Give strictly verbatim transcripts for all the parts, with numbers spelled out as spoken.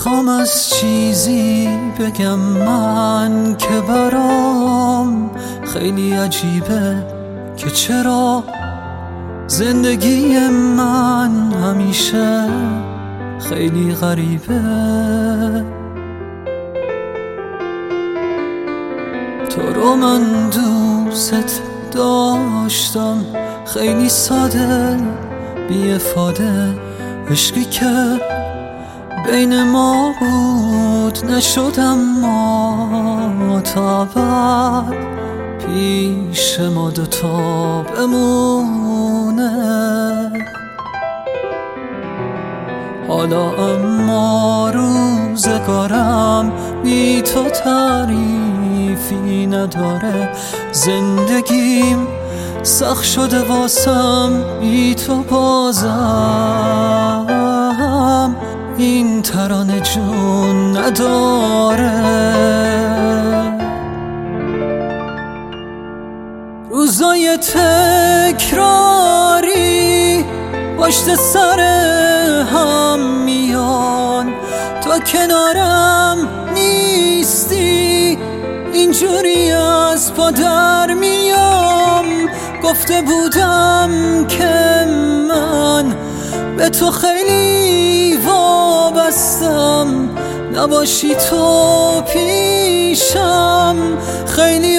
میخوام از چیزی بگم من که برام خیلی عجیبه که چرا زندگی من همیشه خیلی غریبه. تو رو من دوست داشتم خیلی ساده بی افاده، عشقی که بین ما بود نشد اما تا بعد پیش ما دوتا بمونه. حالا اما روزگارم بی تو تعریفی نداره، زندگیم سخت شده واسم بی تو، بازم این ترانه جون نداره. روزای تکراری پشت سر هم میان، تا کنارم نیستی اینجوری از پا در میام. گفته بودم که من به تو خیلی وابستم، نباشی تو پیشم خیلی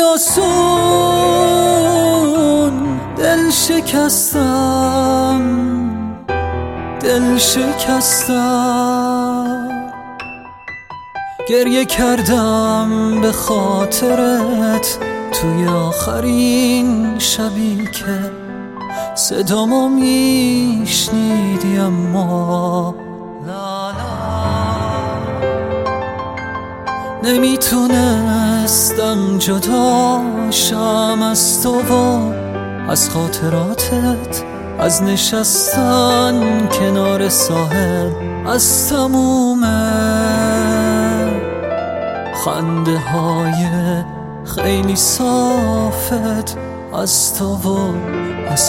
آسون دل شکستم، دل شکستم. گریه کردم به خاطرت توی آخرین شبی که صدامو میشنیدی اما لا لا نمیتونستم جداشم از تو و از خاطراتت، از نشستن کنار ساحل، از تموم خنده های خیلی صافت، از تو و از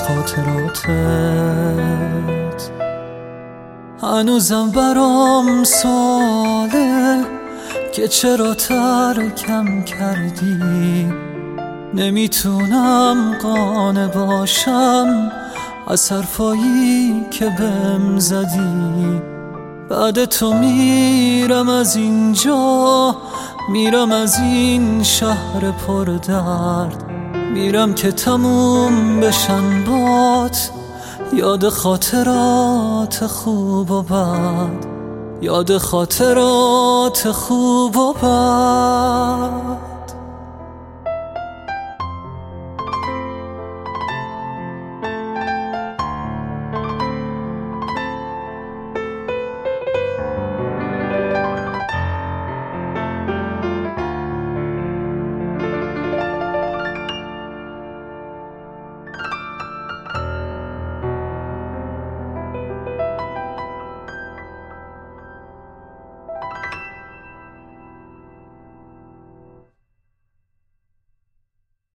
خاطراتت. هنوزم برام سواله که چرا ترکم کردی، نمیتونم قانع باشم از حرفایی که بهم زدی. بعد تو میرم از اینجا، میرم از این شهر پر درد، میرم که تموم بشن بات یاد خاطرات خوب و بد، یاد خاطرات خوب و بد.